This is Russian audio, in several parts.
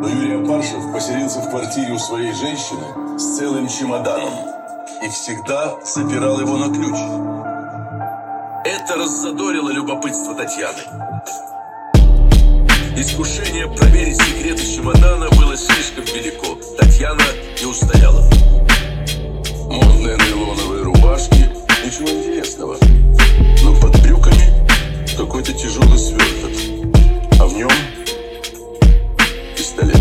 Но Юрий Апаршев поселился в квартире у своей женщины с целым чемоданом и всегда запирал его на ключ. Это раззадорило любопытство Татьяны. Искушение проверить секреты чемодана было слишком велико. Татьяна не устояла. Модные нейлоновые рубашки, ничего интересного. Но под брюками какой-то тяжелый сверток, а в нем пистолет.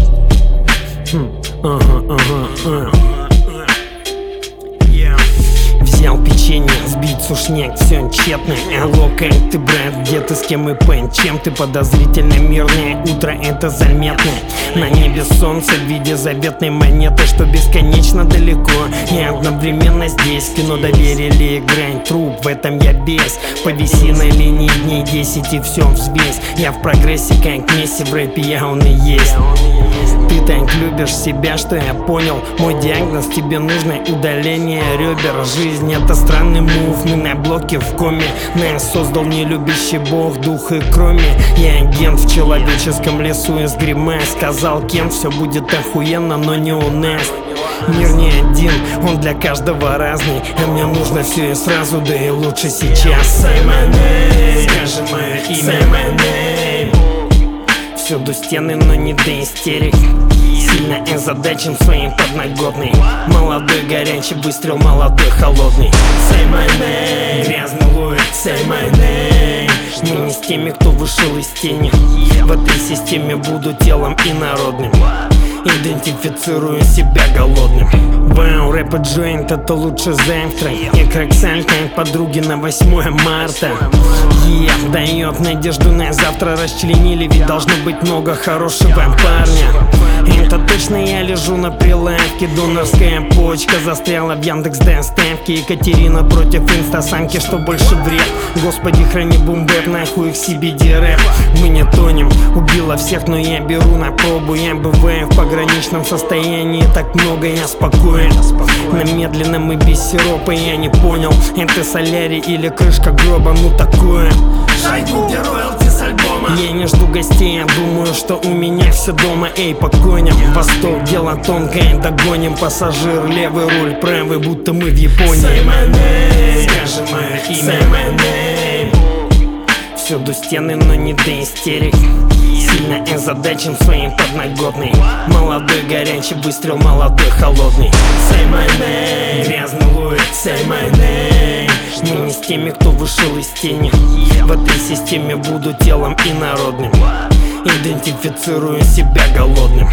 Взял печенье, сбить сушняк, все тщетно. Алло, как ты, брат, где ты, с кем и пен? Чем ты подозрительно мирное утро, это заметно. На небе солнце в виде заветной монеты, что бесконечно далеко и одновременно здесь. Кино доверили играть труп, в этом я без. Повиси на линии дней 10 и все взвесь. Я в прогрессе, как Месси в рэпе, я он и есть. Ты так любишь себя, что я понял. Мой диагноз, тебе нужно удаление ребер. Жизнь это странный мув, мы на блоке в коме. Нас создал нелюбящий бог, дух и кроме. Я агент в человеческом лесу из гримас. Сказал, кем все будет охуенно, но не у нас. Мир не один, он для каждого разный. А мне нужно все и сразу, да и лучше сейчас. Say my name, скажи мое имя. Say my name. Всюду стены, но не до истерик. Сильно озадачен своим подноготный. Молодой горячий выстрел, молодой холодный. Say my name, грязный Луи. Say my name. Мы не с теми, кто вышел из тени. В этой системе буду телом инородным. Идентифицирую себя голодным. Вау, рэп и джойнт, это лучше завтра. И краксаль, как подруги на 8 марта. Дает надежду на завтра. Расчленили, ведь должно быть много хорошего парня. Это точно я лежу на прилавке. Донорская почка застряла в Яндекс доставке. Екатерина против инстасамки, что больше вред. Господи, храни бумбэп, нахуй их CBD рэп. Мы не тонем, убила всех, но я беру на пробу. Я бываю в пограничном состоянии, так много, я спокоен. На медленном и без сиропа, я не понял, это солярий или крышка гроба, ну такое. Шайку, где роялти с альбома. Я не жду гостей, я думаю, что у меня все дома. Эй, по коням, восток, дело тонкое, догоним. Пассажир, левый руль, правый, будто мы в Японии. Say my name, скажи мое имя. Say my name. Всюду стены, но не до истерик. Сильно озадачен своим подноготный. Молодой горячий выстрел, молодой холодный. Say my name, грязный Луи. Say my name. Мы не с теми, кто вышел из тени. В этой системе буду телом инородным. Идентифицирую себя голодным.